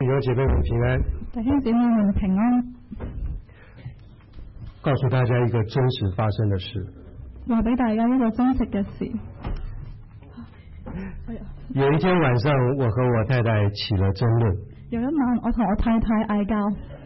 兄姐妹们平安， 弟兄姊妹們平安。 告訴大家一個真實發生的事。 話俾大家一個真實嘅事。 有一天晚上，我和我太太起了爭論。 有一晚，我同我太太嗌交。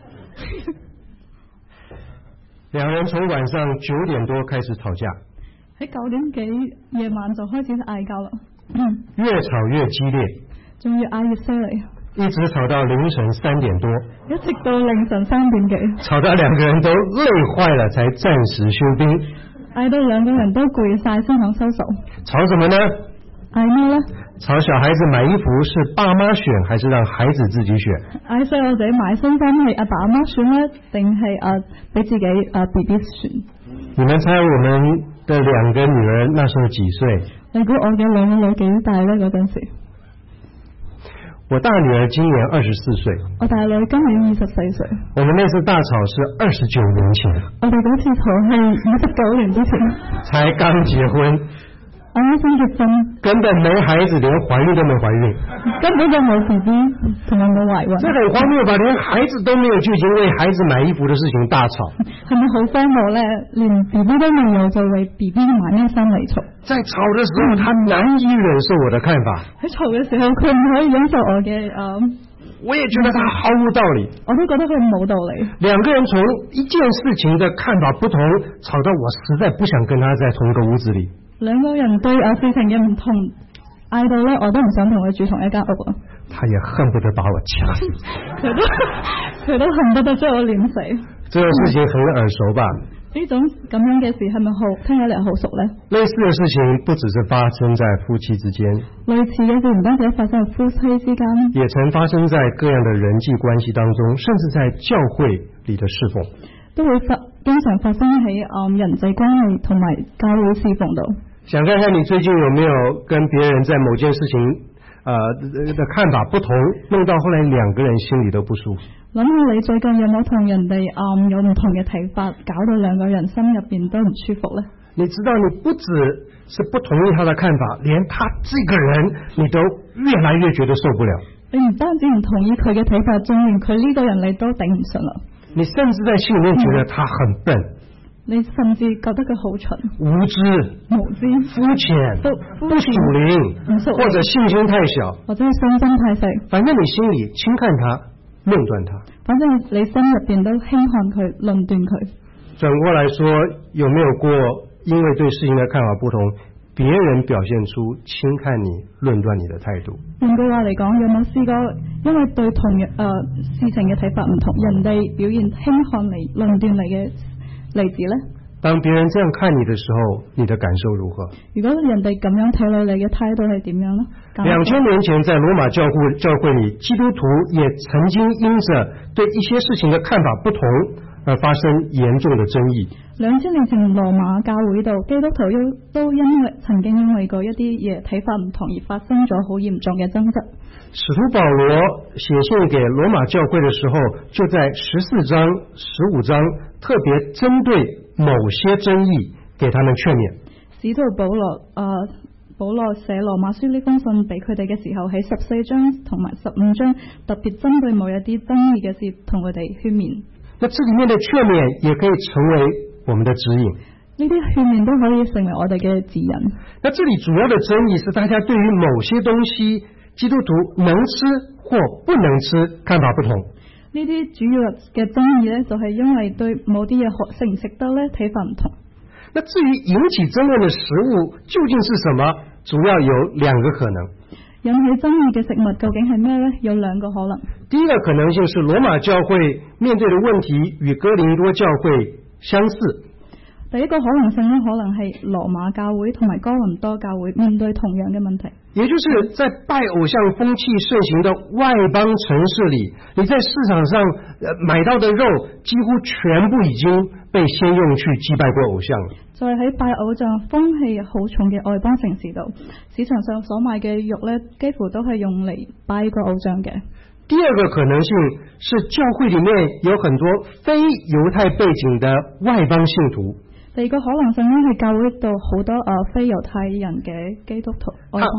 兩人從晚上9點多開始吵架。 喺9點幾夜晚就開始嗌交啦。 越吵越激烈。 仲越嗌越犀利。 一直吵到凌晨3點多。 一直到凌晨3點幾。 吵到兩個人都累壞了，才暫時休兵。 嗌到兩個人都攰晒先肯收手。 吵什麼呢？ 嗌咩呢？ 吵小孩子買衣服是爸媽選，還是讓孩子自己選？ 嗌細路仔買新衫係阿爸阿媽選呢，定係俾自己BB 選？ 你們猜我們的兩個女兒那時候幾歲？ 你估我嘅兩個女幾大呢？嗰陣時？ 我大女兒今年24歲， 我大女今年24歲。 我們那次大吵是29年前， 我哋嗰次吵係29年之前， 才剛結婚， 啱啱結婚， 根本沒孩子，連懷孕都沒懷孕， 根本就冇 BB，同埋冇懷孕。 這很荒謬吧？連孩子都沒有，就已經為孩子買衣服的事情大吵， 係咪好荒謬呢？連 BB 都未有就為 BB 買咩衫嚟吵？ 在吵的時候，他難以忍受我的看法。 喺吵嘅時候，佢唔可以忍受我嘅我也覺得他毫無道理。 我都覺得佢冇道理。 兩個人從一件事情的看法不同，吵到我實在不想跟他在同一個屋子裏。 兩個人對事情嘅唔同，嗌到呢，我都唔想同佢住同一間屋啊。 他也恨不得把我掐死。 佢都恨不得將我碾死。 這個事情很耳熟吧？ 呢種咁樣嘅事係咪聽起嚟好熟呢？ 類似的事情不只是發生在夫妻之間， 類似嘅事唔單止發生喺夫妻之間， 也曾發生在各樣的人際關係當中，甚至在教會裏的侍奉，都會經常發生喺人際關係同埋教會侍奉度。想看看你最近有沒有跟別人在某件事情的看法不同，弄到後來兩個人心裏都不舒服。諗下你最近有冇同人哋有唔同嘅睇法，搞到兩個人心入邊都唔舒服呢？你知道你不只是不同意他的看法，連他這個人你都越來越覺得受不了。你唔單止唔同意佢嘅睇法，仲連佢呢個人你都頂唔順啦。你甚至在心裏面覺得他很笨。你甚至覺得佢好蠢、無知、膚淺、不屬靈，或者信心太小，或者信心太細。反正你心裏輕看他、論斷他。反正你心入邊都輕看佢、論斷佢。轉過來說，有沒有過因為對事情的看法不同，別人表現出輕看你、論斷你的態度？換句話嚟講，有冇試過因為對同事情嘅睇法唔同，人哋表現輕看你、論斷你嘅例子呢？當別人這樣看你的時候，你的感受如何？如果人哋咁樣睇你，你嘅態度係點樣呢？2000年前在羅馬教會裏，基督徒也曾經因着對一些事情的看法不同而發生嚴重的爭議。2000年前羅馬教會度，基督徒都曾經因為過一啲嘢睇法唔同而發生咗好嚴重嘅爭執。使徒保羅寫信給羅馬教會的時候，就在14章、15章特別針對某些爭議，給他們勸勉。使徒保羅寫羅馬書呢封信俾佢哋嘅時候，喺14章同埋15章特別針對某一啲爭議嘅事，同佢哋勸勉。那這裡面的勸勉也可以成為我們的指引。呢啲勸勉都可以成為我哋嘅指引。那這裡主要的爭議是大家對於某些東西，基督徒能吃或不能吃，看法不同。呢啲主要嘅爭議呢，就係因為對某啲嘢食唔食得呢，睇法唔同。那至於引起爭論的食物究竟是什麼，主要有兩個可能。引起爭議嘅食物究竟係咩呢？有兩個可能。第一個可能性是羅馬教會面對的問題與哥林多教會相似。第一個可能性呢，可能係羅馬教會同埋哥林多教會面對同樣嘅問題。也就是在拜偶像風氣盛行的外邦城市裏，你在市場上買到的肉幾乎全部已經被先用去祭拜過偶像了。就係喺拜偶像風氣好重嘅外邦城市度，市場上所賣嘅肉呢，幾乎都係用嚟拜過偶像嘅。第二個可能性是教會裏面有很多非猶太背景的外邦信徒。第二個可能性呢，係教會度好多非猶太人嘅基督徒。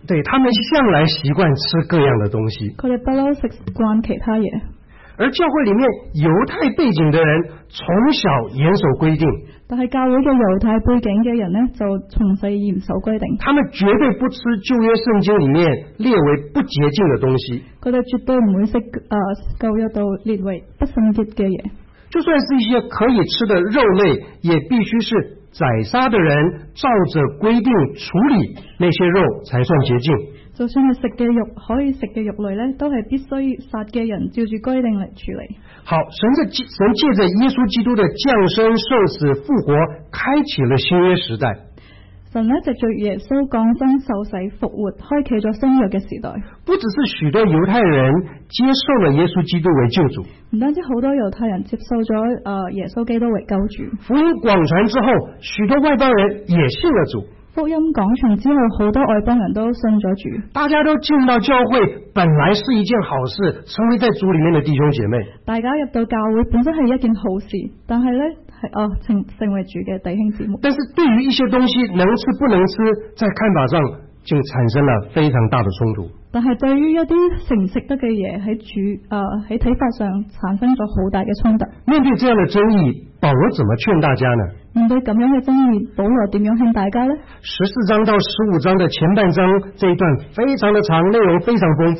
對，他們向來習慣吃各樣的東西。 佢哋不嬲食慣其他嘢。 而教會裡面猶太背景的人從小嚴守規定， 但係教會嘅猶太背景嘅人呢，就從細嚴守規定。 他們絕對不吃舊約聖經裡面列為不潔淨的東西。 佢哋絕對唔會食舊約度列為不聖潔嘅嘢。 就算是一些可以吃的肉類，也必須是宰殺的人照着規定處理那些肉才算潔淨。就算係食嘅肉，可以食嘅肉類呢，都係必須殺嘅人照住規定嚟處理。好，神借着耶穌基督的降生、受死、復活，開啟了新約時代。 神呢，藉着耶穌降生、受死、復活，開啟咗新約嘅時代。 不只是許多猶太人接受了耶穌基督為救主， 唔單止好多猶太人接受咗耶穌基督為救主。 福音廣傳之後，許多外邦人也信了主。 福音廣傳之後，好多外邦人都信咗主。 大家都進到教會，本來是一件好事，成為在主裡面的弟兄姐妹。 大家入到教會本身係一件好事，但係呢，成為主嘅弟兄姊妹。但是對於一些東西能吃不能吃，在看法上就產生了非常大的衝突。但係對於一啲食唔食得嘅嘢，喺睇法上產生咗好大嘅衝突。 面對這樣的爭議，保羅怎麼勸大家呢？ 面對咁樣嘅爭議，保羅點樣勸大家呢 ？14章到15章的前半章這一段非常的長，內容非常豐富。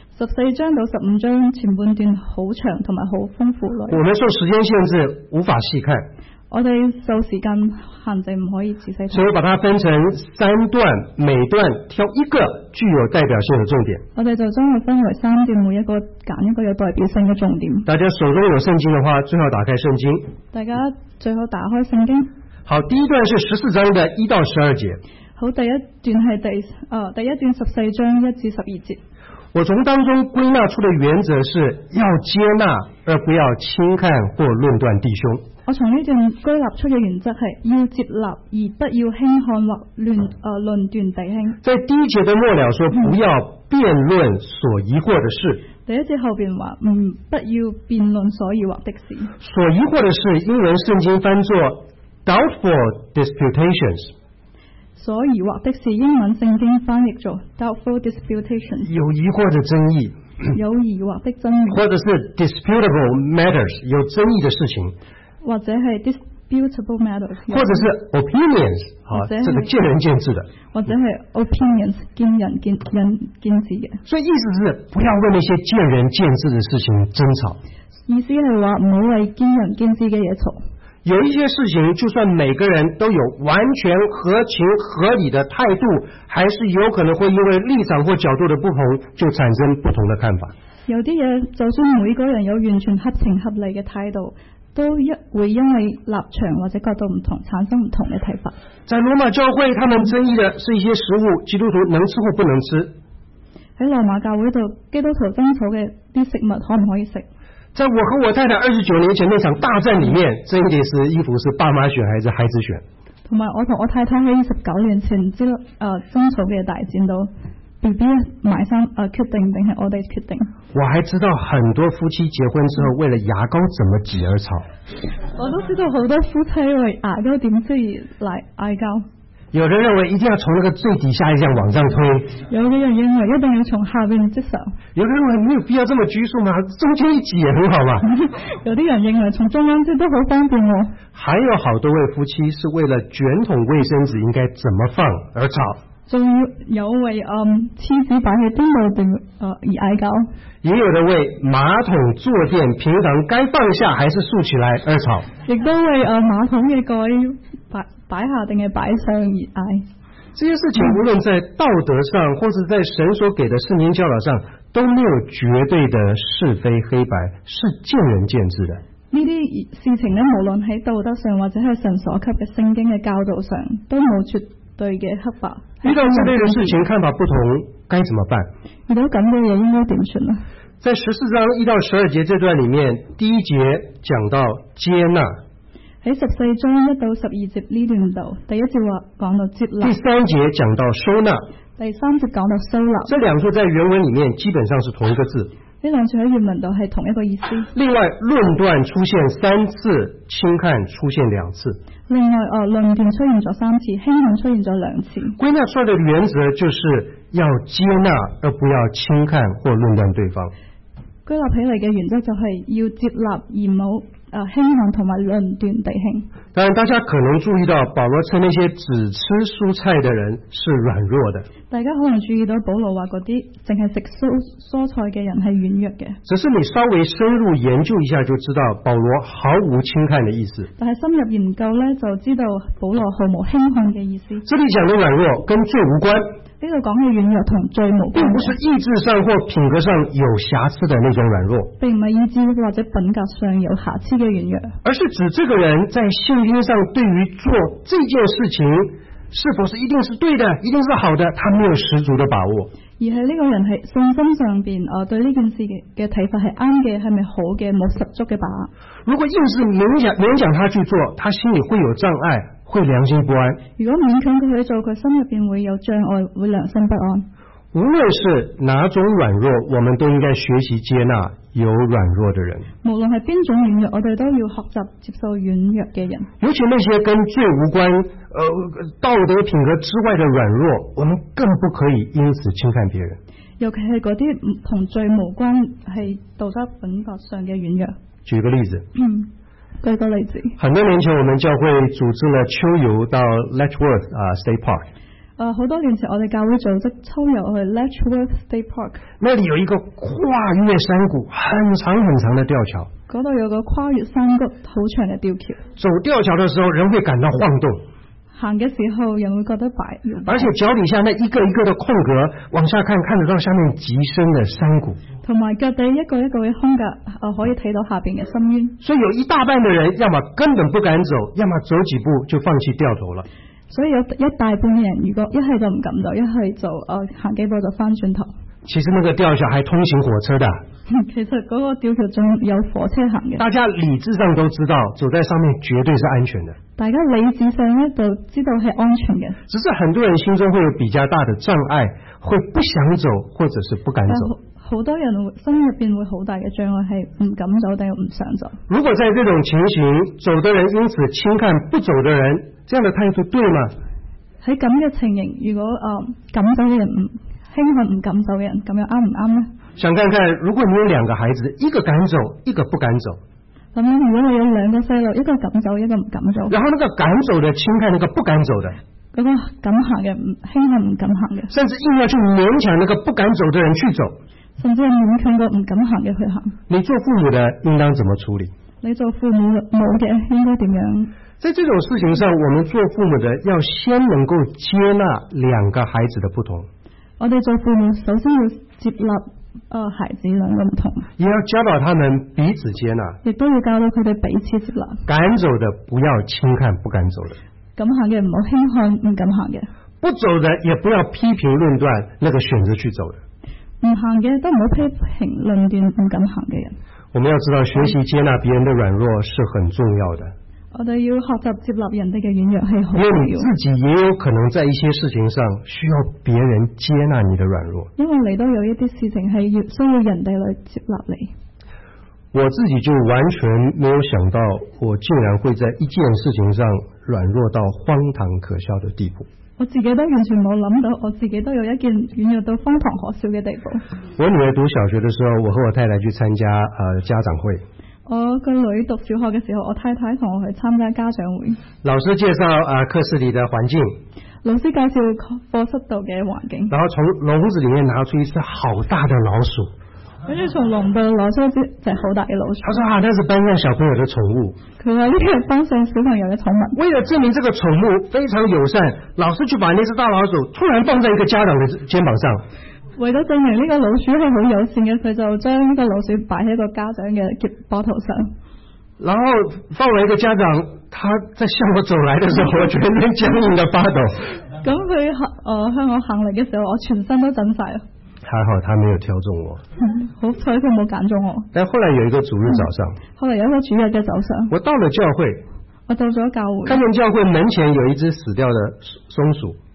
14章到15章前半段好長同埋好豐富內容。 我們受時間限制，無法細看。 我哋受時間限制，唔可以仔細睇。 所以把它分成3段，每段挑一個具有代表性的重點。 我哋就將佢分為3段，每一個揀一個有代表性嘅重點。 大家手中有聖經的話，最好打開聖經。 大家最好打開聖經。 好，第一段是14章的1到12節。 好，第一段係第一段14章1至12節。 我從當中歸納出的原則是要接納，而不要輕看或論斷弟兄。 我從呢段歸納出嘅原則係要接納，而不要輕看或論斷弟兄。 在第一節的末了說，不要辯論所疑惑的事。 第一節後邊話不要辯論所疑惑的事。 所疑惑的事，英文聖經翻作 doubtful disputations。 所疑惑的事，英文聖經翻譯做 doubtful disputations。 有疑惑的爭議。 有疑惑的爭議。 或者是 disputable matters， 有爭議的事情。 或者係 disputable matters， 或者是 opinions， 這個見仁見智的， 或者係 opinions， 見仁見智嘅。 所以意思是不要為那些見仁見智的事情爭吵。 意思係話唔好為見仁見智嘅嘢吵。 有一些事情，就算每個人都有完全合情合理的態度，還是有可能會因為立場或角度的不同，就產生不同的看法。 有啲嘢，就算每個人有完全合情合理嘅態度，都會因為立場或者角度唔同，產生唔同嘅睇法。 在羅馬教會，他們爭議的是一些食物，基督徒能吃或不能吃。 喺羅馬教會度，基督徒爭吵嘅啲食物可唔可以食？ 在我和我太太29年前那場大戰裡面，爭議是衣服是爸媽選還是孩子選。同埋我同我太太喺19年前爭吵嘅大戰度。BB 買衫決定定係我哋決定。我還知道很多夫妻結婚之後為了牙膏怎麼擠而吵。 我都知道好多夫妻為牙膏點擠而嗌交。 有人認為一定要從那個最底下一項往上推。 有嘅人認為一定要從下邊接手。 有人認為沒有必要這麼拘束嘛，中間一擠也很好嘛。 有啲人認為從中央擠都好方便喎。 還有好多位夫妻是為了捲筒衛生紙應該怎麼放而吵。 仲有為廁紙擺喺邊度而嗌交， 也有的為馬桶坐墊平常該放下還是豎起來而吵， 亦都為馬桶嘅蓋擺下定係擺上而嗌。 這些事情無論在道德上或者在神所給的聖經教導上，都沒有絕對的是非黑白，是見仁見智的。 呢啲事情呢，無論喺道德上或者係神所給嘅聖經嘅教導上，都冇絕對嘅黑白。 遇到這類的事情，看法不同，該怎麼辦？ 遇到咁嘅嘢，應該點算呢？ 在14章1到12節這段裡面，第一節講到接納。 喺14章1到12節呢段度，第一節講到接納。 第3節講到收納。 第3節講到收納。 這兩處在原文裡面基本上是同一個字。 呢兩處喺原文度係同一個意思。 另外，論斷出現3次，輕看出現2次。 另外，論斷出現咗3次，輕看出現咗2次。 歸納出來的原則就是要接納，而不要輕看或論斷對方。 歸納起嚟嘅原則就係要接納而冇輕看同埋論斷弟兄。 當然，大家可能注意到保羅稱那些只吃蔬菜的人是軟弱的。 大家可能注意到保羅話嗰啲淨係食蔬菜嘅人係軟弱嘅。 只是你稍微深入研究一下就知道保羅毫無輕看的意思。 但係深入研究呢，就知道保羅毫無輕看嘅意思。 這裡講的軟弱跟罪無關。 呢度講嘅軟弱同罪無關， 並不是意志上或品格上有瑕疵的那種軟弱， 並唔係意志或者品格上有瑕疵嘅軟弱， 而是指這個人在信心上對於做這件事情是否是一定是對的，一定是好的，他沒有十足的把握。 而係呢個人係信心上邊對呢件事嘅睇法係啱嘅，係咪好嘅，冇十足嘅把握。 如果硬是勉強他去做，他心裡會有障礙，會良心不安。 如果勉強佢去做，佢心入邊會有障礙，會良心不安。 無論是哪種軟弱，我們都應該學習接納有軟弱的人。 無論係邊種軟弱，我哋都要學習接受軟弱嘅人。 尤其那些跟罪無關、道德品格之外的軟弱，我們更不可以因此輕看別人。 尤其係嗰啲同罪無關，係道德品格上嘅軟弱。 舉個例子。 舉個例子。 很多年前，我們教會組織了秋遊到 Letchworth State Park。 好多年前我哋教會組織秋遊去 Letchworth State Park， 那裡有一個跨越山谷很長很長的吊橋， 嗰度有個跨越山谷好長嘅吊橋。 走吊橋的時候，人會感到晃動， 行嘅時候人會覺得擺， 而且腳底下那一個一個的空格往下看，看得到下面極深的山谷， 同埋腳底一個一個嘅空格可以睇到下邊嘅深淵。 所以有一大半的人要麼根本不敢走，要麼走幾步就放棄掉頭了。 所以有一大半嘅人，如果一係就唔敢走，一係就行幾步就翻轉頭。 其實那個吊橋還通行火車的。 其實嗰個吊橋仲有火車行嘅。 大家理智上都知道，走在上面絕對是安全的。 大家理智上呢就知道係安全嘅。 只是很多人心中會有比較大的障礙，會不想走，或者是不敢走。 好多人心入邊會好大嘅障礙，係唔敢走定係唔想走。 如果在這種情形，走的人因此輕看不走的人，這樣的態度對嗎？ 喺咁嘅情形，如果敢走嘅人唔輕看唔敢走嘅人，咁樣啱唔啱呢？ 想看看，如果你有兩個孩子，一個敢走，一個不敢走。 咁樣如果你有兩個細路，一個敢走，一個唔敢走。 然後那個敢走的輕看那個不敢走的。 嗰個敢行嘅輕看唔敢行嘅。 甚至硬要去勉強那個不敢走的人去走。 甚至係勉強個唔敢行嘅去行。 你做父母的應當怎麼處理？ 你做父母冇嘅應該點樣？在這種事情上，我們做父母的要先能夠接納兩個孩子的不同。 我哋做父母首先要接納孩子兩個唔同， 也要教導他們彼此接納， 亦都要教到佢哋彼此接納。 敢走的不要輕看不敢走的， 敢行嘅唔好輕看唔敢行嘅， 不走的也不要批評論斷那個選擇去走的。 唔行嘅都唔好批評論斷唔敢行嘅人。 我們要知道學習接納別人的軟弱是很重要的。 我哋要學習接納人哋嘅軟弱係好重要。 因為你自己也有可能在一些事情上需要別人接納你的軟弱。因為你都有一啲事情係需要人哋嚟接納你。 我自己就完全沒有想到，我竟然會在一件事情上軟弱到荒唐可笑的地步。 我自己都完全冇諗到，我自己都有一件軟弱到荒唐可笑嘅地步。我女兒讀小學的時候，我和我太太去參加家長會。 我個女讀小學嘅時候，我太太同我去參加家長會。 老師介紹課室裏的環境。 老師介紹課室度嘅環境。 然後從籠子裏面拿出一隻好大的老鼠。 跟住從籠度攞出一隻好大嘅老鼠。 他說那是班上小朋友的寵物。佢話呢啲係班上小朋友嘅寵物。 為了證明這個寵物非常友善，老師就把那隻大老鼠突然放在一個家長的肩膀上。 為咗證明呢個老鼠係好友善嘅，佢就將呢個老鼠擺喺個家長嘅膊頭上。 然後放了一個家長，他在向我走來的時候，我全身僵硬的發抖。 咁佢向我行嚟嘅時候，我全身都震晒。 還好他沒有挑中我。 好彩佢冇揀中我。 但後來有一個主日早上。 後來有一個主日嘅早上。 我到了教會。 我到咗教會。 看見教會門前有一隻死掉的松鼠。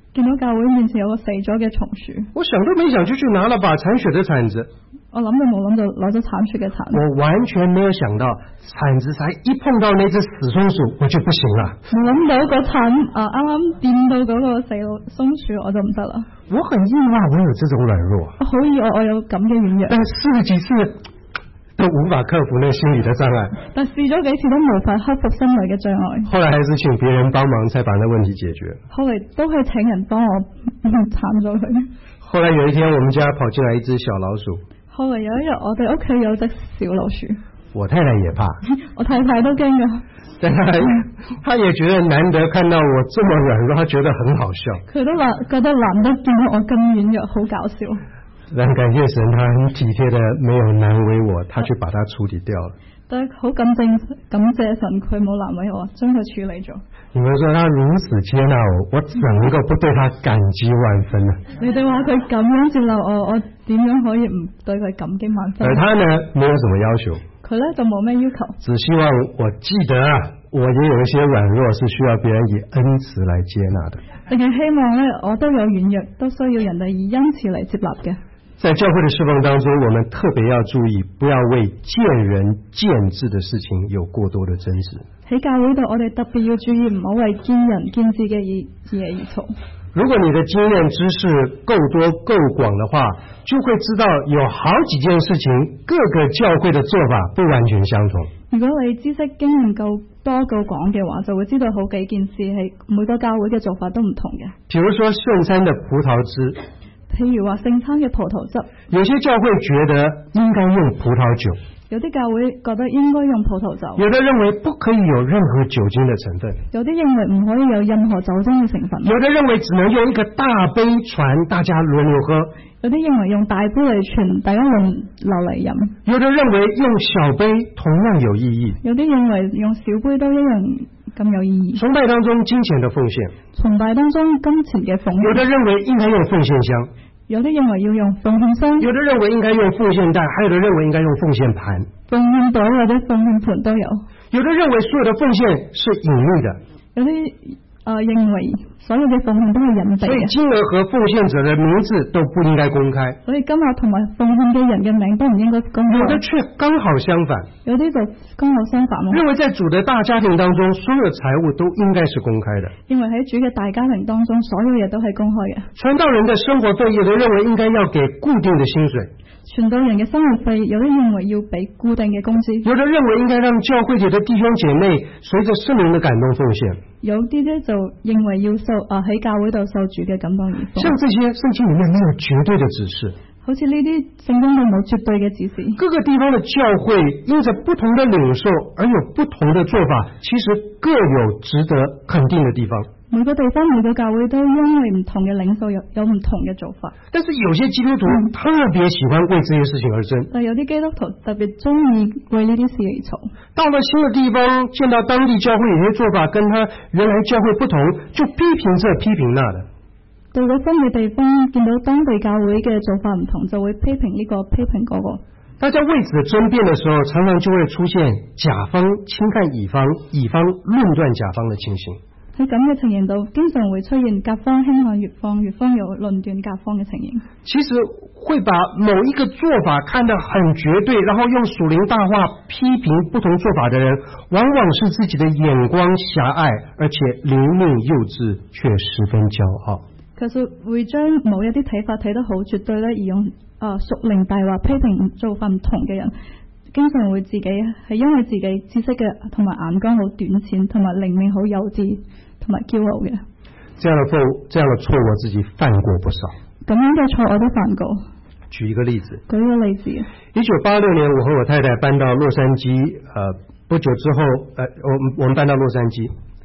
見到教會面前有個死咗嘅松鼠， 我想都沒想就去拿了把鏟雪的鏟子。 我諗都冇諗就攞咗鏟雪嘅鏟。 我完全沒有想到鏟子才一碰到那隻死松鼠我就不行了。 我諗到個鏟啱啱掂到嗰個死松鼠我就唔得啦。 我很意外我有這種軟弱。 我好意外我有咁嘅軟弱。 但試了幾次都無法克服那心理的障礙。 但試咗幾次都無法克服心理嘅障礙。 後來還是請別人幫忙才把那問題解決。 後來都係請人幫我鏟咗佢。 後來有一天我們家跑進來一隻小老鼠。 後來有一日我哋屋企有隻小老鼠。 我太太也怕。 我太太都驚㗎。 但他也覺得難得看到我這麼軟弱，他覺得很好笑。 佢都話覺得難得見到我咁軟弱，好搞笑。 但感謝神，他很體貼的，沒有難為我，他去把它處理掉了。 但係好感謝神，佢冇難為我，將佢處理咗。 你們說他如此接納我，我怎能夠不對他感激萬分呢？ 你哋話佢咁樣接納我，我點樣可以唔對佢感激萬分？ 而他呢，沒有什麼要求。 佢呢就冇咩要求， 只希望我記得我也有一些軟弱是需要別人以恩慈來接納的。 淨係希望呢，我都有軟弱，都需要人哋以恩慈嚟接納嘅。 在教會的侍奉當中，我們特別要注意，不要為見仁見智的事情有過多的爭執。喺教會度，我哋特別要注意，唔好為見仁見智嘅而嘈。如果你的經驗知識夠多夠廣的話，就會知道有好幾件事情，各個教會的做法不完全相同。 如果你知識經驗夠多夠廣嘅話，就會知道好幾件事係每個教會嘅做法都唔同嘅。譬如說聖餐的葡萄汁。譬如話聖餐嘅葡萄汁， 有些教會覺得應該用葡萄酒， 有啲教會覺得應該用葡萄酒， 有的認為不可以有任何酒精的成分， 有啲認為唔可以有任何酒精嘅成分， 有的認為只能用一個大杯傳，大家輪流喝， 有啲認為用大杯嚟傳，大家輪流嚟飲， 有的認為用小杯同樣有意義， 有啲認為用小杯都一樣咁有意義。 崇拜當中金錢的奉獻， 崇拜當中金錢嘅奉獻， 有的認為應該用奉獻箱， 有啲認為要用奉獻箱， 有的認為應該用奉獻袋，還有的認為應該用奉獻盤， 奉獻袋或者奉獻盤都有。有的認為所有的奉獻是隱秘的， 有啲認為所有嘅奉獻都係隱蔽嘅， 所以金額和奉獻者的名字都不應該公開。 所以金額同埋奉獻嘅人嘅名都唔應該公開。 有的卻剛好相反， 有啲就剛好相反咯。 認為在主的大家庭當中，所有財物都應該是公開的。 認為喺主嘅大家庭當中，所有嘢都係公開嘅。 傳道人的生活費，有的認為應該要給固定的薪水。 傳道人嘅生活費，有啲認為要俾固定嘅工資， 有的認為應該讓教會裏的弟兄姐妹隨着聖靈的感動奉獻， 有啲呢就認為要喺教會度受主嘅感動而奉獻。 像這些聖經裏面沒有絕對的指示， 好似呢啲聖經都冇絕對嘅指示。 各個地方的教會因着不同的領受而有不同的做法，其實各有值得肯定的地方。 每個地方每個教會都因為唔同嘅領受有唔同嘅做法， 但是有些基督徒特別喜歡為這些事情而爭， 但有啲基督徒特別中意為呢啲事而嘈。 到了新的地方，見到當地教會有些做法跟他原來教會不同，就批評這批評那的。 到咗新嘅地方，見到當地教會嘅做法唔同，就會批評呢個批評嗰個。 大家為此爭辯的時候，常常就會出現甲方輕看乙方，乙方論斷甲方的情形。 喺咁嘅情形度，經常會出現甲方輕看乙方，乙方有論斷甲方嘅情形。 其實會把某一個做法看得很絕對，然後用屬靈大話批評不同做法的人，往往是自己的眼光狹隘，而且靈命幼稚，卻十分驕傲。 其實會將某一啲睇法睇得好絕對咧，而用屬靈大話批評做法唔同嘅人。經常會自己係因為自己知識嘅同埋眼光好短淺，同埋靈命好幼稚同埋驕傲嘅。 這樣的錯我自己犯過不少。 咁樣嘅錯我都犯過。 舉一個例子。 舉一個例子。 1986年，我和我太太搬到洛杉磯，不久之後，我們搬到洛杉磯。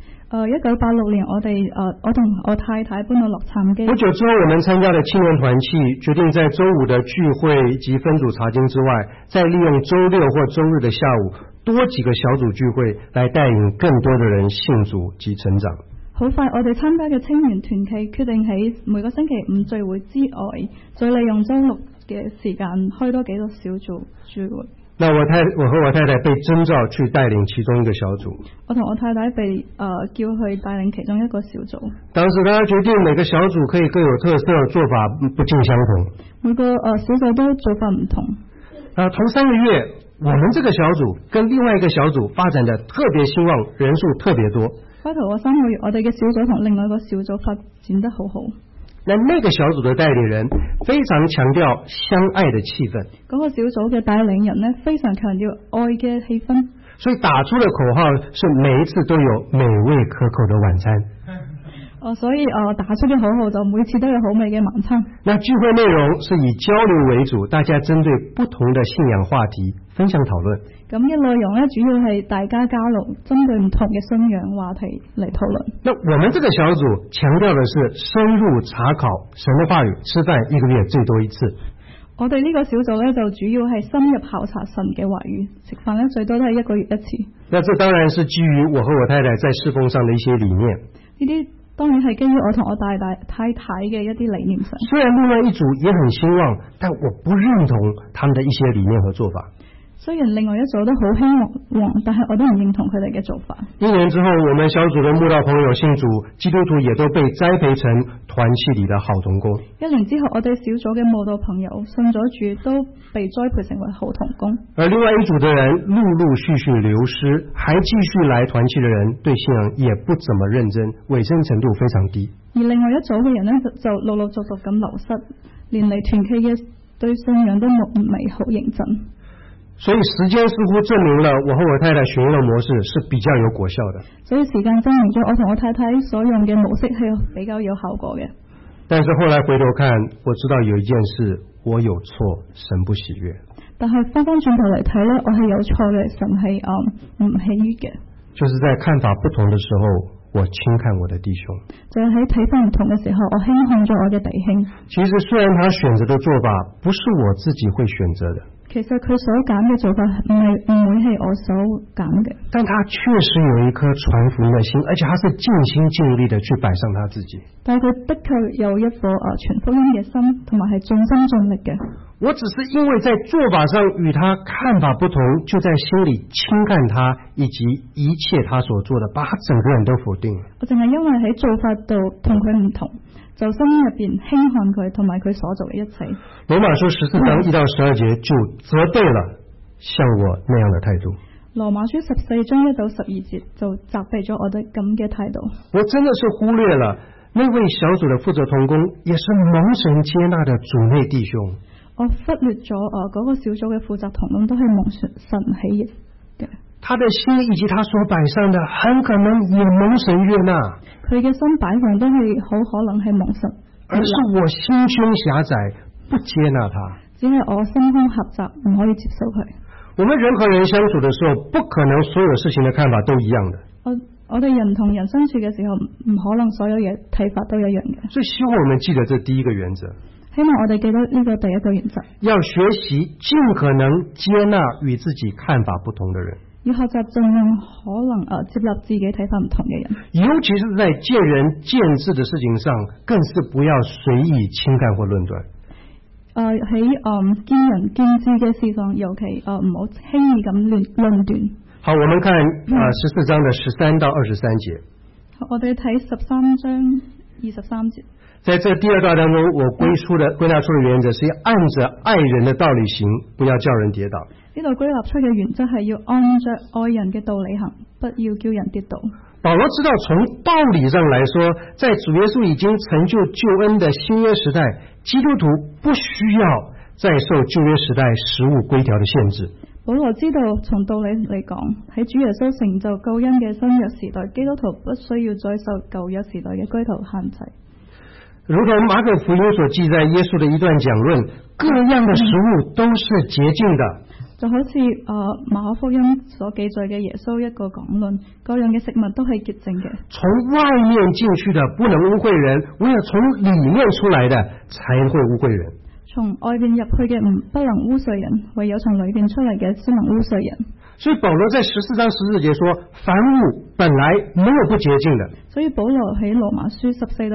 1986年，我同我太太搬到洛杉磯。 不久之後，我們參加了青年團契，決定在周五的聚會及分組查經之外，再利用周六或周日的下午多幾個小組聚會，來帶領更多的人信主及成長。 好快，我哋參加嘅青年團契決定喺每個星期五聚會之外，再利用周六嘅時間開多幾個小組聚會。 那我和我太太被徵召去帶領其中一個小組。 我同我太太被叫去帶領其中一個小組。 當時大家決定每個小組可以各有特色，做法不盡相同。 每個小組都做法唔同。 頭3個月，我們這個小組跟另外一個小組發展得特別興旺，人數特別多。 開頭3個月，我哋嘅小組同另外一個小組發展得好好。 那個小組的帶領人非常強調相愛的氣氛。 嗰個小組嘅帶領人呢，非常強調愛嘅氣氛。 所以打出的口號是每一次都有美味可口的晚餐。 所以打出嘅口號就每次都有好味嘅晚餐。 那聚會內容是以交流為主，大家針對不同的信仰話題分享討論。咁嘅內容呢，主要係大家交流，針對唔同嘅信仰話題嚟討論。 那我們這個小組強調的是深入查考神的話語，吃飯1個月最多1次。 我哋呢個小組呢，就主要係深入考察神嘅話語，食飯呢最多都係1個月1次。 那這當然是基於我和我太太在侍奉上的一些理念。 呢啲當然係基於我同我太太嘅一啲理念上。 雖然另外一組也很興旺，但我不認同他們的一些理念和做法。 雖然另外一組都好興旺，但係我都唔認同佢哋嘅做法。 1年之後，我們小組的慕道朋友信主，基督徒也都被栽培成團契裏的好同工。 1年之後，我哋小組嘅慕道朋友信咗主，都被栽培成為好同工。 而另外一組的人陸陸續續流失，還繼續來團契的人對信仰也不怎麼認真，委身程度非常低。 而另外一組嘅人呢，就陸陸續續咁流失，連嚟團契嘅對信仰都未好認真。 所以時間似乎證明了我和我太太選用的模式是比較有果效的。 所以時間證明咗我同我太太所用嘅模式係比較有效果嘅。 但是後來回頭看，我知道有一件事我有錯，神不喜悅。 但係翻轉頭嚟睇呢，我係有錯嘅，神係唔喜悅嘅。 就是在看法不同的時候，我輕看我的弟兄。 就係喺睇法唔同嘅時候，我輕看咗我嘅弟兄。 其實雖然他選擇的做法不是我自己會選擇的。 其實佢所揀嘅做法唔會係我所揀嘅， 但他確實有一顆傳福音的心，而且他是盡心盡力的去擺上他自己。 但係佢的確有一顆傳福音嘅心，同埋係盡心盡力嘅。 我只是因為在做法上與他看法不同，就在心裏輕看他以及一切他所做的，把他整個人都否定了。 我淨係因為喺做法度同佢唔同，就心入邊輕看佢同埋佢所做嘅一切。 羅馬書14章1到12節就責備了像我那樣的態度。 羅馬書14章1到12節就責備咗我哋咁嘅態度。 我真的是忽略了那位小組的負責同工也是蒙神接納的主內弟兄。 我忽略咗嗰個小組嘅負責同工都係蒙神喜悅嘅。 他的心以及他所擺上的很可能也蒙神悅納。 佢嘅心擺上都係好可能係蒙神， 而是我心胸狹窄，不接納他。 只係我心胸狹窄，唔可以接受佢。 我們人和人相處的時候，不可能所有事情的看法都一樣的。 我哋人同人相處嘅時候，唔可能所有嘢睇法都一樣嘅。 所以希望我們記得這第一個原則。 希望我哋記得呢個第一個原則。 要學習盡可能接納與自己看法不同的人。 要學習盡量可能接納自己睇法唔同嘅人。 尤其是在見人見智的事情上，更是不要隨意輕看或論斷。 喺見人見智嘅事上，尤其唔好輕易咁論斷。 好，我們看14章的13到23節。 我哋睇13章23節。 在這第二段當中，我歸納出的原則是要按着愛人的道理行，不要叫人跌倒。 呢度歸納出嘅原則係要按着愛人嘅道理行，不要叫人跌倒。 保羅知道從道理上來說，在主耶穌已經成就救恩的新約時代，基督徒不需要再受舊約時代食物規條的限制。 保羅知道從道理嚟講，喺主耶穌成就救恩嘅新約時代，基督徒不需要再受舊約時代嘅規條限制。 如同馬可福音所記載耶穌的一段講論，各樣的食物都是潔淨的。 就好似馬可福音所記載嘅耶穌一個講論，各樣嘅食物都係潔淨嘅。 從外面進去的不能污穢人，唯有從裡面出來的才會污穢人。 從外邊入去嘅不能污穢人，唯有從裡邊出嚟嘅先能污穢人。 所以保羅在14章14節說，凡物本來沒有不潔淨的。 所以保羅喺羅馬書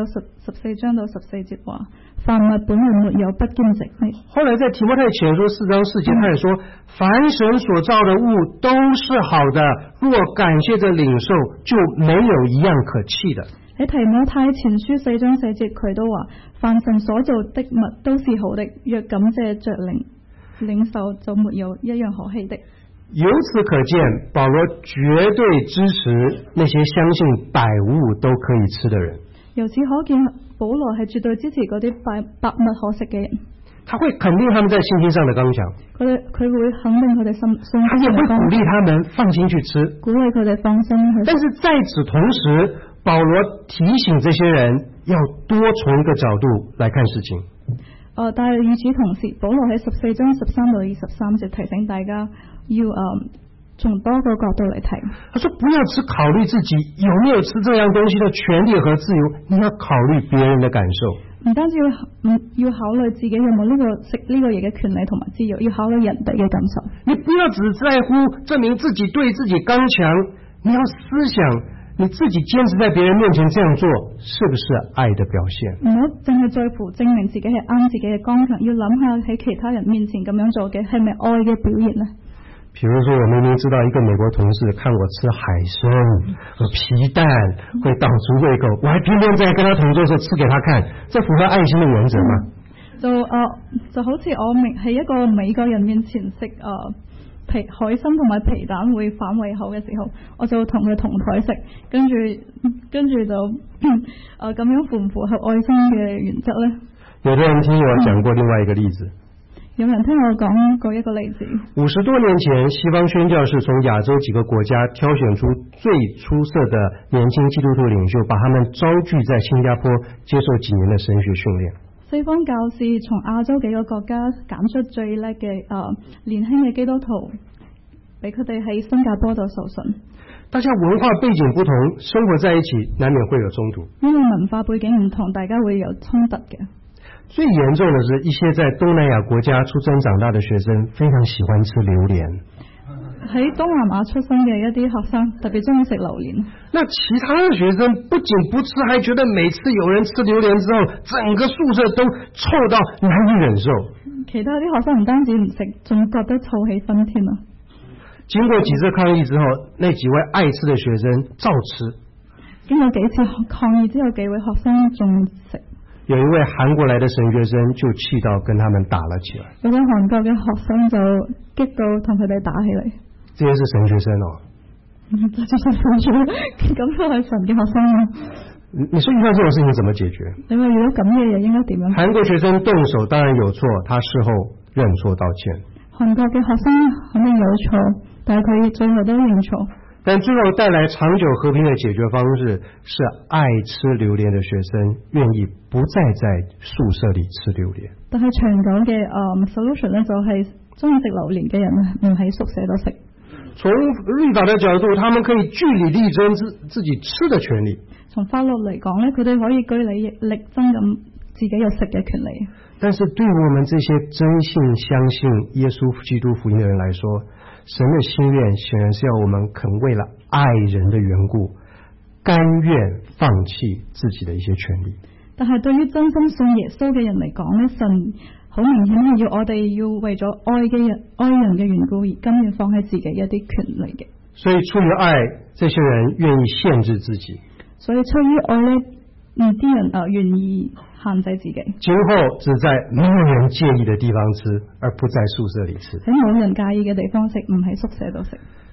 14章到14節話，凡物本來沒有不潔淨。 後來在提摩太前書4章4節，他也說，凡神所造的物都是好的，若感謝着領受，就沒有一樣可棄的。 喺提摩太前書4章4節，佢都話，凡神所造的物都是好的，若感謝着領受，就沒有一樣可棄的。 由此可見，保羅絕對支持那些相信百物都可以吃的人。 由此可見，保羅係絕對支持嗰啲百物可食嘅人。 他會肯定他們在信心上的剛強， 佢會肯定佢哋信心， 他也會鼓勵他們放心去吃， 鼓勵佢哋放心去吃。 但是在此同時，保羅提醒這些人要多從一個角度來看事情。 但係與此同時，保羅喺14章13到23節提醒大家要從多個角度嚟睇。 他說不要只考慮自己有沒有吃這樣東西的權利和自由，你要考慮別人的感受。 唔單止要考慮自己有冇呢個食呢個嘢嘅權利同埋自由，要考慮人哋嘅感受。 你不要只在乎證明自己對自己剛強，你要思想你自己堅持在別人面前這樣做是不是愛的表現。 唔好淨係在乎證明自己係啱自己嘅剛強，要諗下喺其他人面前咁樣做嘅係咪愛嘅表現呢？ 比如說我明明知道一個美國同事看我吃海參和皮蛋會倒足胃口，我還偏偏在跟他同桌時吃給他看，這符合愛心的原則嗎？ 就好似我喺一個美國人面前食海參同埋皮蛋會反胃口嘅時候，我就同佢同台食，跟住就咁樣符唔符合愛心嘅原則呢？ 有的人聽我講過另外一個例子。 有人聽我講過一個例子。 50多年前，西方宣教士從亞洲幾個國家挑選出最出色的年輕基督徒領袖，把他們招聚在新加坡接受幾年的神學訓練。 西方教士從亞洲幾個國家揀出最叻嘅年輕嘅基督徒，俾佢哋喺新加坡度受訓。 大家文化背景不同，生活在一起難免會有衝突。 因為文化背景唔同，大家會有衝突嘅。 最嚴重的是一些在東南亞國家出生長大的學生非常喜歡吃榴蓮。 喺東南亞出生嘅一啲學生特別中意食榴蓮。 那其他的學生不僅不吃，還覺得每次有人吃榴蓮之後，整個宿舍都臭到難以忍受。 其他啲學生唔單止唔食，仲覺得臭氣熏天啊！ 經過幾次抗議之後，那幾位愛吃的學生照吃。 經過幾次抗議之後，幾位學生仲食。 有一位韓國來的神學生就氣到跟他們打了起來。 有位韓國嘅學生就激到同佢哋打起嚟。 這些是神學生哦。 這就是神學，咁都係神嘅學生啊。 你說遇到這種事情怎麼解決？ 你話如果咁嘅嘢應該點樣？ 韓國學生動手當然有錯，他事後認錯道歉。 韓國嘅學生肯定有錯，但係佢最後都認錯。 但最後帶來長久和平的解決方式是愛吃榴蓮的學生願意不再在宿舍裏吃榴蓮。但係長久嘅 solution 呢，就係中意食榴蓮嘅人唔喺宿舍度食。 從律法的角度，他們可以據理力爭自己吃的權利。 從法律嚟講呢，佢哋可以據理力爭咁自己有食嘅權利。 但是對我們這些真信相信耶穌基督福音的人來說，神的心願顯然是要我們肯為了愛人的緣故，甘願放棄自己的一些權利。 但係對於真心信耶穌嘅人嚟講呢，神好明顯係要我哋要為咗愛人嘅緣故而甘願放棄自己一啲權利嘅。所以出於愛，這些人願意限制自己。所以出於愛呢，啲人願意限制自己。 今後只在沒有人介意的地方吃，而不在宿舍裏吃。 喺冇人介意嘅地方食，唔喺宿舍度食。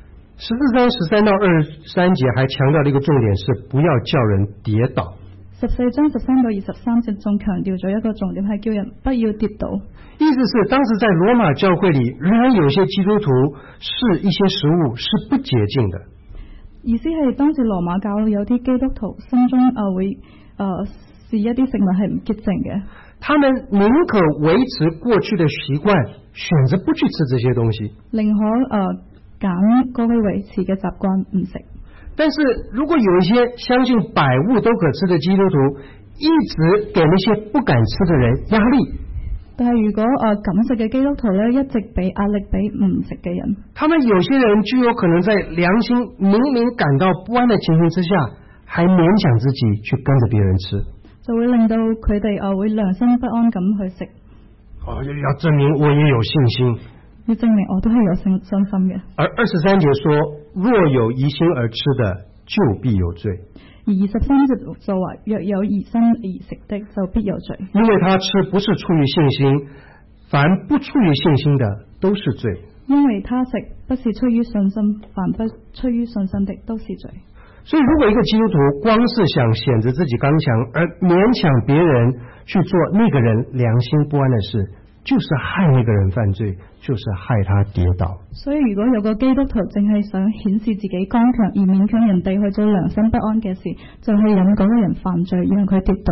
14章13到23節還強調了一個重點，是不要叫人跌倒。 14章13到23節仲強調咗一個重點，係叫人不要跌倒。 意思是當時在羅馬教會裏，仍然有些基督徒是一些食物是不潔淨的。 意思係當時羅馬教會有啲基督徒心中會是一啲食物係唔潔淨嘅。 他們寧可維持過去的習慣，選擇不去吃這些東西， 寧可揀過去維持嘅習慣唔食。 但是如果有一些相信百物都可吃的基督徒，一直給那些不敢吃的人壓力， 但係如果敢食嘅基督徒咧，一直俾壓力俾唔食嘅人， 他們有些人就有可能在良心明明感到不安的情形之下，還勉強自己去跟着別人吃， 就會令到佢哋會良心不安咁去食。 要證明我也有信心， 要證明我都係有信心嘅。 而23節說，若有疑心而吃的，就必有罪。 而23節就話，若有疑心而食的，就必有罪。 因為他吃不是出於信心，凡不出於信心的都是罪。 因為他食不是出於信心，凡不出於信心的都是罪。 所以如果一個基督徒光是想顯示自己剛強，而勉強別人去做那個人良心不安的事，就是害那個人犯罪，就是害他跌倒。 所以如果有個基督徒淨係想顯示自己剛強，而勉強人哋去做良心不安嘅事，就係引嗰個人犯罪，讓佢跌倒。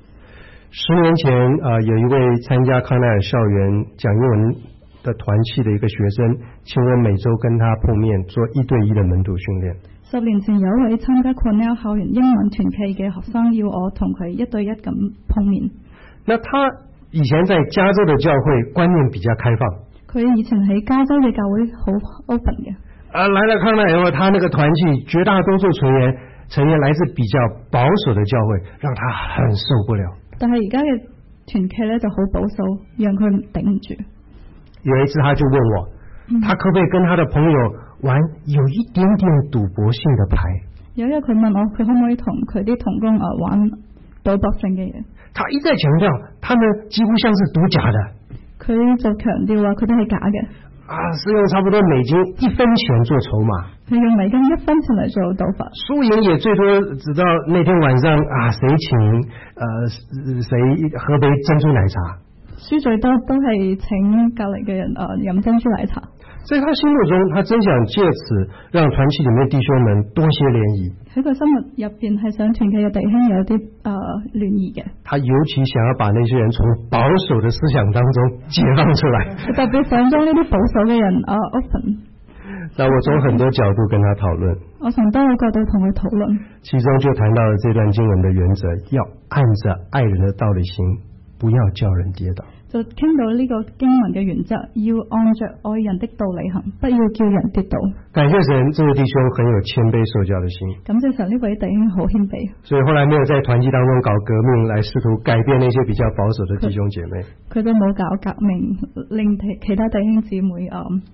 10年前有一位參加康奈爾校園講英文的團契的一個學生，請我每周跟他碰面做1對1的門徒訓練。 10年前有一位參加康奈爾校園英文團契嘅學生要我同佢1對1咁碰面。 那他以前在加州的教會觀念比較開放， 佢以前喺加州嘅教會好 open 嘅。 來了康奈爾以後，他那個團契絕大多數成員來自比較保守的教會，讓他很受不了。 但係而家嘅團契咧就好保守，讓佢頂唔住。 有一次他就問我，他可不可以跟他的朋友玩有一點點賭博性的牌？ 有一日佢問我，佢可唔可以同佢啲同工玩賭博性嘅嘢？ 他一再強調，他們幾乎像是賭假的。 佢就強調話佢哋係假嘅。 是用差不多美金1分錢做籌碼。 佢用美金1分錢嚟做賭法。 輸贏也最多直到那天晚上誰請誰喝杯珍珠奶茶。輸最多都係請隔離嘅人飲珍珠奶茶。 在他心目中，他真想借此讓團契裡面弟兄們多些聯誼。 喺佢心目入邊係想團契嘅弟兄有啲聯誼嘅。 他尤其想要把那些人從保守的思想當中解放出來。 特別想將呢啲保守嘅人open。 那我從很多角度跟他討論。 我從多個角度同佢討論。 其中就談到了這段經文的原則，要按着愛人的道理行，不要叫人跌倒。 就傾到呢個經文嘅原則，要按着愛人的道理行，不要叫人跌倒。 感謝神，這位弟兄很有謙卑受教的心。 感謝神，呢位弟兄好謙卑。 所以後來沒有在團契當中搞革命，來試圖改變那些比較保守的弟兄姐妹。 佢都冇搞革命，令其他弟兄姊妹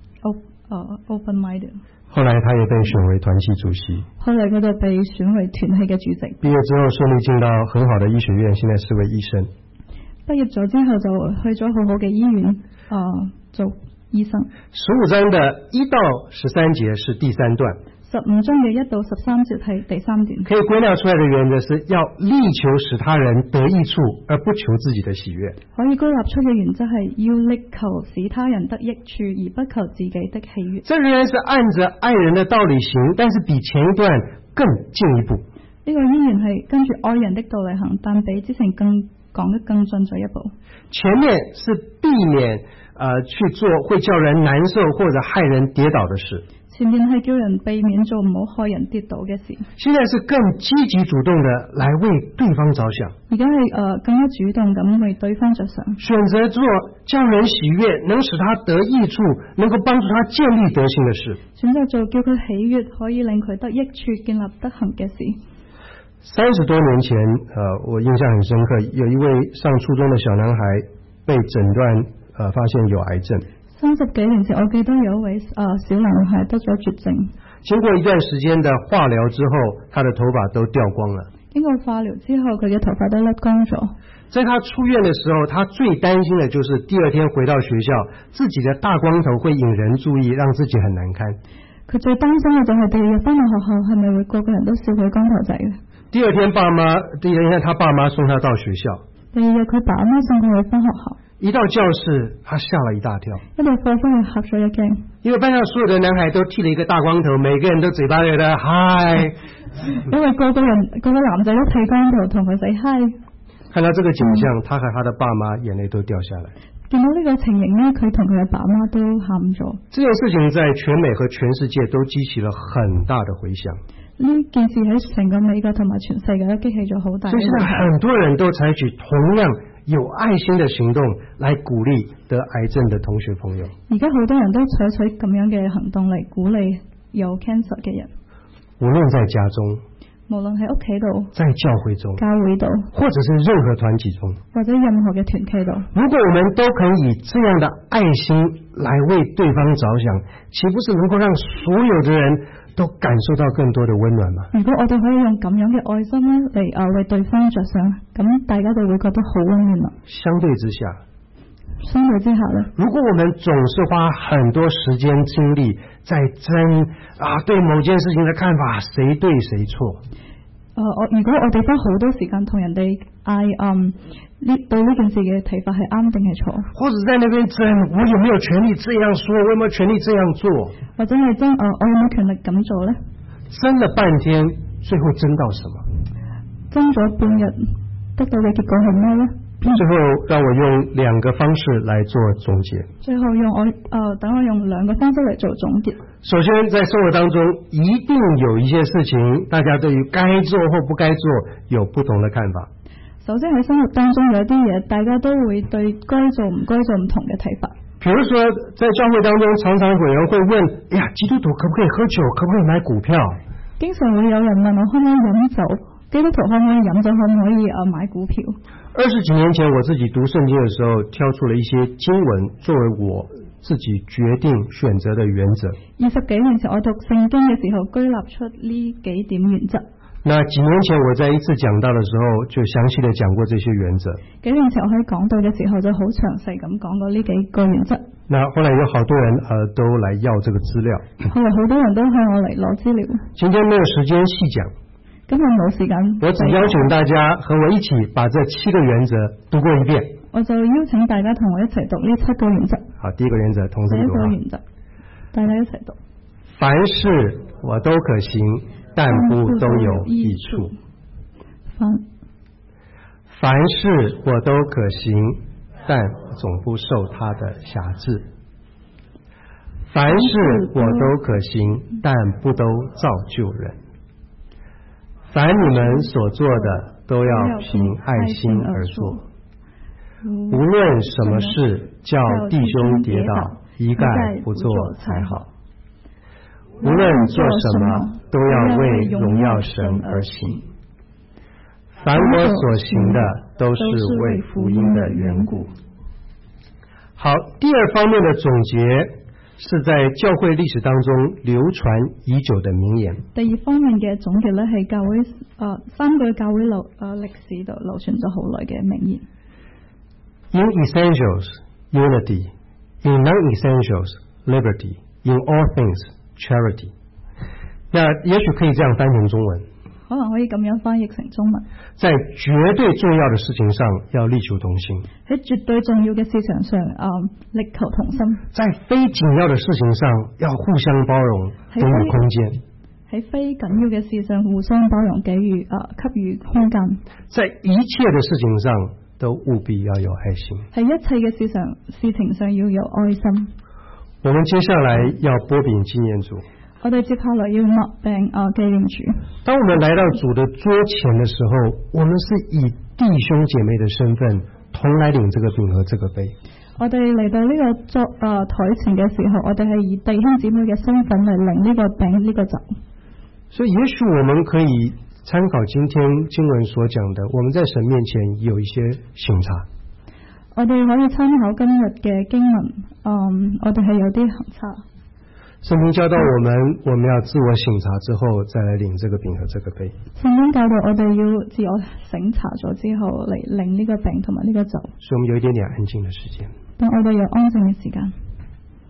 open minded。 後來他也被選為團契主席。 後來佢就被選為團契嘅主席。 畢業之後順利進到很好的醫學院，現在是位醫生。 畢業咗之後就去咗好好嘅醫院做醫生。 15章的1到13節是第3段。 15章嘅1到13節係第3段。 可以歸納出來的原則是要力求使他人得益處，而不求自己的喜悅。 可以歸納出嘅原則係要力求使他人得益處，而不求自己的喜悅。 這仍然是按着愛人的道理行，但是比前一段更進一步。 呢個依然係跟住愛人的道理行，但比之前講得更進咗一步。 前面是避免去做會叫人難受或者害人跌倒的事。 前面係叫人避免做唔好害人跌倒嘅事。 現在是更積極主動的來為對方着想。 而家係更加主動咁為對方着想。 選擇做叫人喜悅，能使他得益處，能夠幫助他建立德行的事。 選擇做叫佢喜悅，可以令佢得益處，建立德行嘅事。 30多年前，我印象很深刻，有一位上初中的小男孩被診斷發現有癌症。 30幾年前，我記得有一位小男孩得咗絕症。 經過一段時間的化療之後，他的頭髮都掉光了。 經過化療之後，佢嘅頭髮都甩光咗。 在他出院的時候，他最擔心的就是第二天回到學校，自己的大光頭會引人注意，讓自己很難堪。佢最擔心嘅就係第二日返到學校，係咪會個個人都笑佢光頭仔嘅？ 第二天他爸媽送他到學校。 第二日佢爸媽送佢去返學校。 一到教室，他嚇了一大跳。 一到課室，佢嚇咗一驚。 因為班上所有的男孩都剃了一個大光頭，每個人都嘴巴裏的嗨。 因為個個男仔都剃光頭，同佢say hi。 看到這個景象，他和他的爸媽眼淚都掉下來。 見到呢個情形呢，佢同佢嘅爸媽都喊咗。 這件事情在全美和全世界都激起了很大的回響。 呢件事喺成個美國同埋全世界都激起咗好大嘅。 所以現在很多人都採取同樣有愛心的行動來鼓勵得癌症的同學朋友。 而家好多人都採取咁樣嘅行動嚟鼓勵有 cancer 嘅人， 無論在家中， 無論喺屋企度， 在教會中，或者是任何團體中， 或者任何嘅團契度， 如果我們都可以以這樣的愛心來為對方着想，豈不是能夠讓所有的人都感受到更多的溫暖嗎？ 如果我哋可以用咁樣嘅愛心咧嚟為對方着想，咁大家就會覺得好溫暖啦。 相對之下呢，如果我們總是花很多時間精力在爭對某件事情的看法誰對誰錯， 如果我哋花好多時間同人哋嗌對呢件事嘅睇法係啱定係錯， 或者在那邊爭我有沒有權利這樣說，我有沒有權利這樣做， 或者係爭我有冇權力咁做呢？ 爭了半天最後爭到什麼？ 爭咗半日得到嘅結果係咩呢？ 最後讓我用兩個方式來做總結。 最後等我用兩個方式嚟做總結。 首先在生活當中一定有一些事情大家對於該做或不該做有不同的看法。 首先喺生活當中有啲嘢大家都會對該做唔該做唔同嘅睇法。 比如說在教會當中常常有人會問，哎呀，基督徒可不可以喝酒，可不可以買股票？ 經常會有人問我可唔可以飲酒，基督徒可唔可以飲酒，可唔可以買股票 ？20幾年前我自己讀聖經的時候挑出了一些經文作為我自己決定選擇的原則。 20幾年前我讀聖經嘅時候歸納出呢幾點原則。 那幾年前我在一次講道的時候就詳細地講過這些原則。 幾年前我喺講道嘅時候就好詳細咁講過呢幾個原則。 那後來有好多人都來要這個資料。 後來好多人都向我嚟攞資料。 今天沒有時間細講。 今日冇時間， 我只邀請大家和我一起把這7個原則讀過一遍。 我就邀請大家同我一齊讀呢7個原則。 好，第一個原則同時讀。 第一個原則，大家一齊讀。 凡事我都可行，但不都有益處。凡事我都可行，但總不受它的轄制。凡事我都可行，但不都造就人。凡你們所做的都要憑愛心而做，無論什麼事叫弟兄跌倒，一概不做才好。無論做什麼都要為榮耀神而行。凡我所行的都是為福音的緣故。好，第二方面的總結是在教會歷史當中流傳已久的名言。 第二方面嘅總結咧，係教會3個教會歷史度流傳咗好耐嘅名言。 In essentials, unity. In non-essentials, liberty. In all things, charity. 那也許可以這樣翻成中文。 可能可以咁樣翻譯成中文。 在絕對重要的事情上要力求同心。 喺絕對重要嘅事情上力求同心。 在非緊要的事情上要互相包容，給予空間。 喺非緊要嘅事上互相包容，給予空間。 在一切的事情上都務必要有愛心。 喺一切嘅事情上要有愛心。 我們接下來要擘餅紀念主。 我哋接下來要擘餅紀念主。 當我們來到主的桌前的時候，我們是以弟兄姐妹的身份同來領這個餅和這個杯。 我哋嚟到呢個台前嘅時候，我哋係以弟兄姊妹嘅身份嚟領呢個餅呢個酒。 所以也許我們可以參考今天經文所講的，我們在神面前有一些省察。 我哋可以參考今日嘅經文，我哋係有啲行差。 聖經教導我們要自我省察之後再來領這個餅和這個杯。 聖經教導我哋要自我省察咗之後嚟領呢個餅同埋呢個酒。 所以我們有一點點安靜的時間。 但我哋有安靜嘅時間。